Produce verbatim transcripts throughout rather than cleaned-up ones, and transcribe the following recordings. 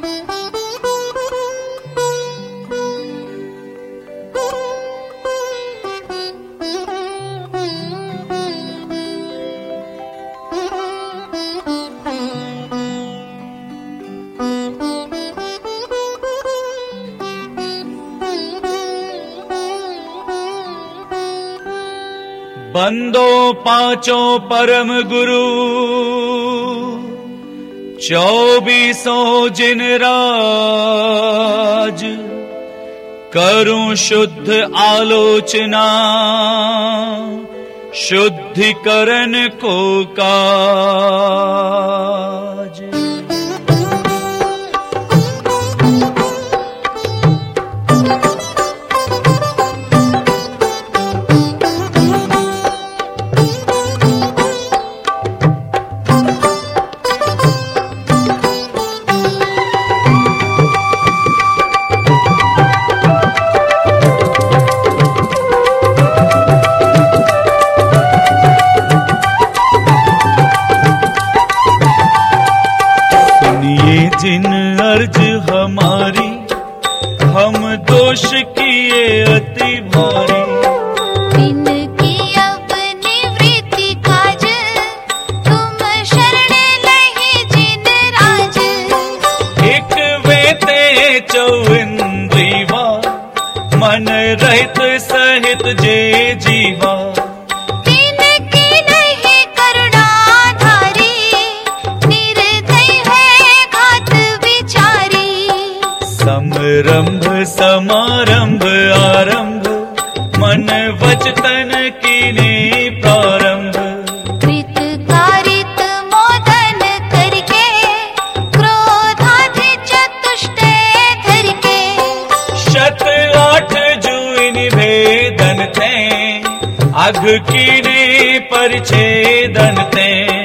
बंदो पांचों परम गुरु, चौबीसों जिन राज, करूं शुद्ध आलोचना, शुद्धिकरण को काज। जिन अर्ज हमारी, हम दोष किए अति भारी, इनकी अब निवृत्ति काज, तुम शरण लहि जिन राज। एक वेते चौइंद्रिवा, मन रहित सहित जे जीवा। समरंभ समारंभ आरंभ, मन वचतन कीने प्रारंभ। कृत कारित मोदन करके, क्रोधाधि चतुष्टय धरके। शत आठ जुइन भेदन थे, अघ कीने परिच्छेदन थे।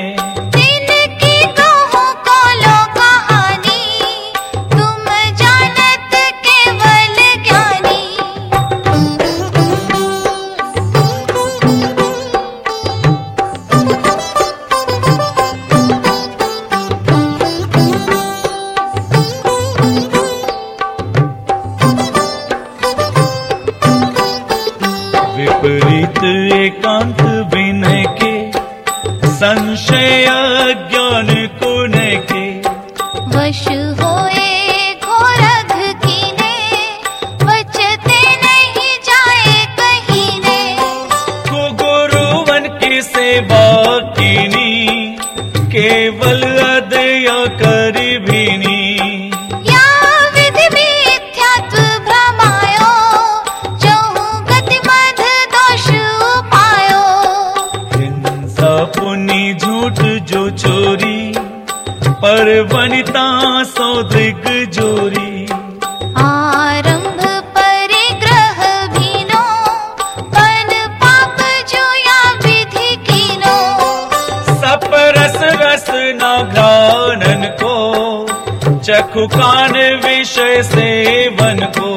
विपरीत एकांत विनय के, संशय अज्ञान कुन के। वश होए घोरघ कीने, बचते नहीं जाए कहीने। को गुरुवन की सेवा कीनी, केवल अदया करी भीनी। झूठ जो चोरी, पर वनिता सो दिग जोरी। आरंभ परिग्रह भीनो, पन पाप जो या विधि कीनो। सपरस रस न घ्राणन को, चखु कान विषय सेवन को।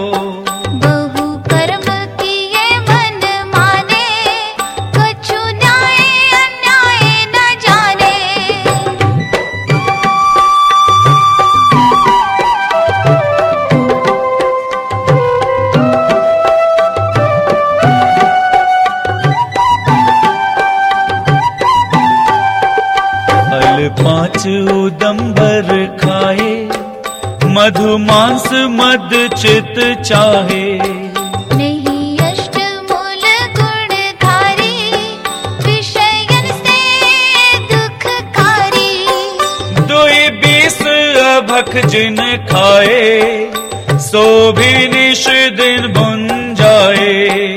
पांच उदंबर खाए, मधु मांस मद चित चाहे। नहीं अष्ट मूल गुण धारी, विषयन से दुखकारी। दुई बीस अभख जिन खाए, सो भी निश दिन बुन जाए।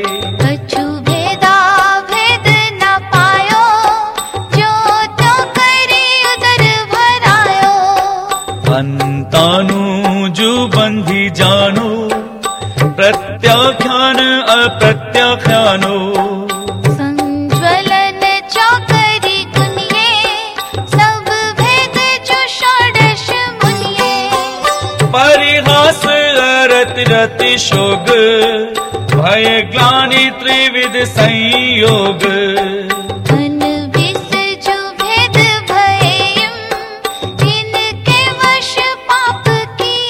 अंतानु जो बंधी जानो, प्रत्याख्यान अप्रत्याख्यानो। संज्वलन चौकरी गुनिये, सब भेद जो षोडश मुनिये। परिहास रति रति शोग, भय ग्लानि त्रिविध संयोग। की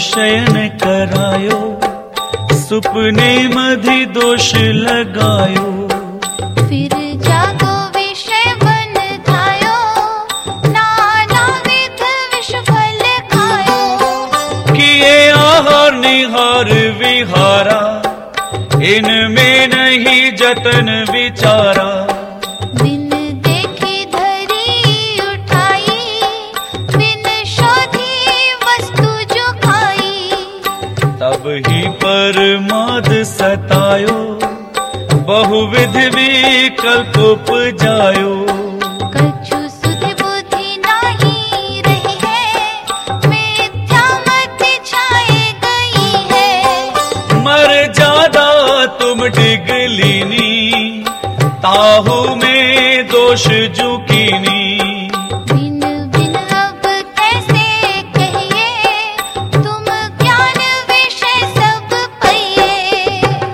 शयन करायो, सुपने मधि दोष लगायो। फिर जागो विषय बन जायो, नाना विध विष फल खायो। किए आहार निहार विहारा, इनमें नहीं जतन विचारा। बिन देखी धरी उठाई, बिन शोधी वस्तु जो खाई। तब ही परमाद सतायो, बहुविध विकल्प उपजायो। कछु सुध बुद्धि नाही रही है, मिथ्या मत छाए गई है। मर्यादा तुम डिगलीनी, ताहू में दोष जुकीनी। बिन बिन अब कैसे कहिए, तुम ज्ञान विषय सब पइए।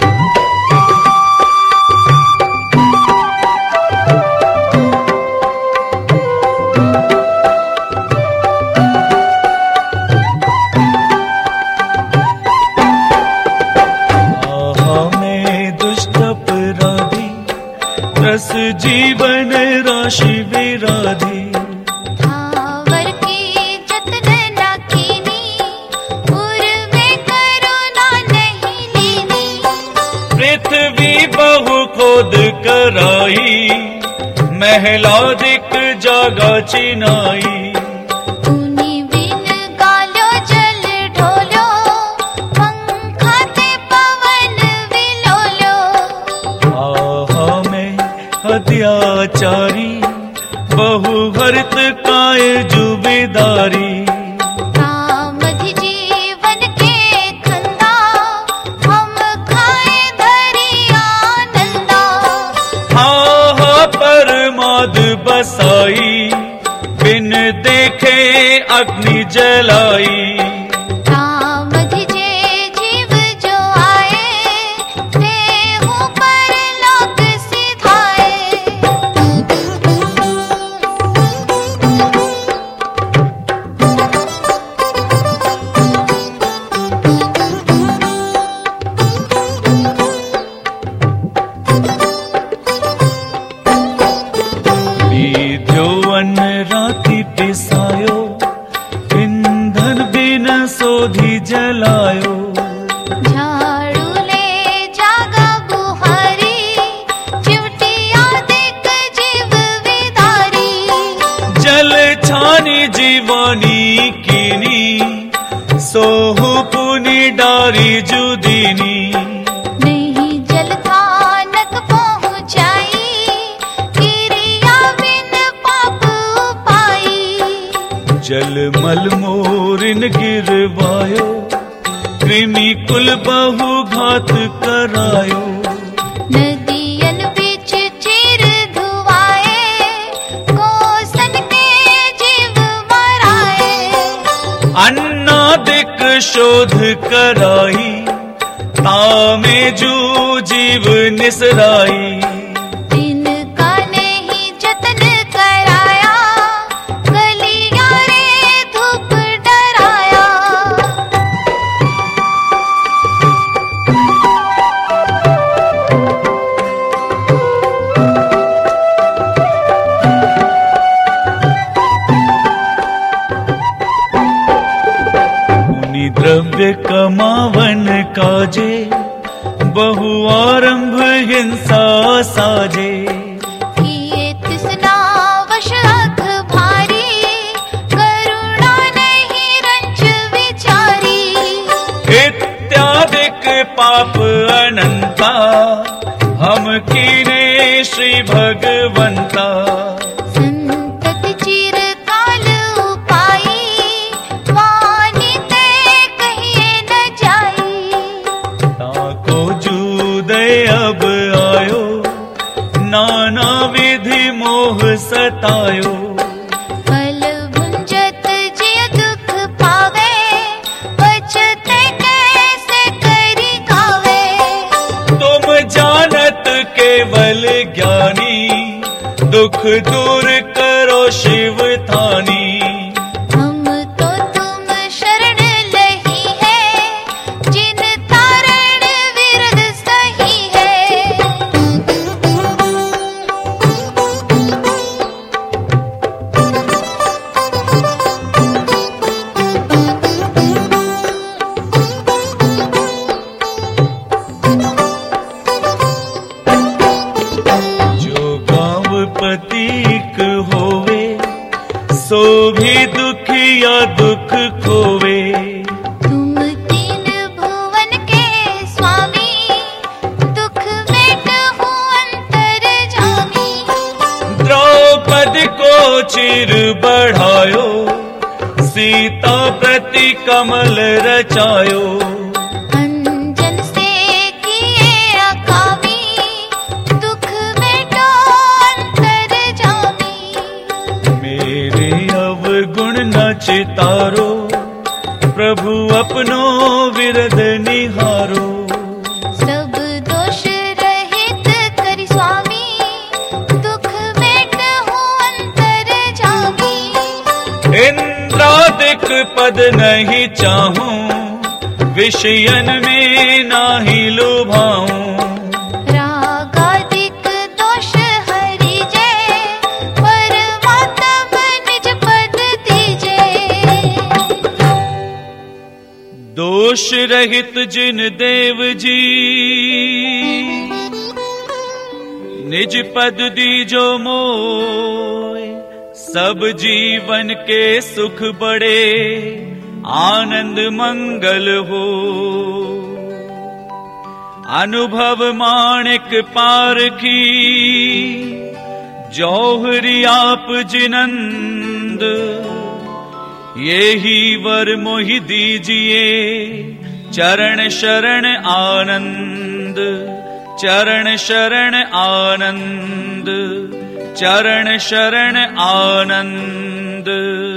रस जीवन राशि विराधी। ठावर की जतन न कीनी, उर में करुणा नहीं लीनी। पृथ्वी बहु खोद कराई, महलाधिक जागा चिनाई। ऊनी बिन गालो जल ढोलो, पंखा ते पवन विलोलो। आहा में अत्याचारी, बहु भरत काय जुबेदारी। कामधि जीवन के खंदा, हम खाए धरी आनंदा। हा हा परमाद बसाई, बिन देखे अग्नि जलाई। कामधि जे जीव जो आए, देहु परलोक सिधाए। विध्यो अन्न राति पिसायो, ईंधन बिन सोधी जलायो। झाड़ू ले जागा बुहारी, चिवटिया देख जीव विदारी। जल छानी जीवानी कीनी, सोहु पुनि डारी जुदीनी। नहीं जल थानक पहुँचाई, क्रिया बिन पाप पाई। जल मल मोरिन गिरवायो, कृमि कुल बहु घात करायो। नदियन बिच चिर धुआए, कोसन के जीव मराए। अन्नादिक शोध कराई, तामे जू जीव निसराई। तिनका नहीं जतन कराया, गलिया रे धूप डराया। मुनि द्रव्य कमावन काजे, बहु आरंभ हिंसा साजे। किए तृष्णा वश अघ भारी, करुणा नहीं रंच विचारी। इत्यादिक पाप अनंता, हम कीने श्री भगवंता। संतति चिर काल उपाई, वाणी ते कहिए न जाई। ताको जूदय अब आयो, नाना विधि मोह सतायो। फल भुंजत जिय दुख पावे, बचते कैसे करी गावे। तुम जानत केवल ज्ञानी, दुख दूर करो शिव थानी। हम तो तुम शरण लही है, दुख खोवे। तुम तीन भुवन के स्वामी, दुख मेटहु अंतर्जामी। द्रौपदी को चिर बढ़ायो, सीता प्रति कमल रचायो। अंजन से किए अकामी, दुख मेटो अंतर्जामी। मेरे अवगुण न चितारो, प्रभु अपनो विरद निहारो। सब दोष रहित करि स्वामी, दुख मेटहु अंतर्जामी। इंद्रादिक पद नहीं चाहूं, विषयन में नाही लुभाऊं। रागादिक दोष हरि जय, परमात्म निज पद दीजे। दोष रहित जिन देव जी, निज पद दीजो मोय। सब जीवन के सुख बड़े, आनंद मंगल हो। अनुभव माणिक पारखी, जौहरी आप जिनंद। यही वर मोहि दीजिए, चरण शरण आनंद। चरण शरण आनंद, चरण शरण आनंद।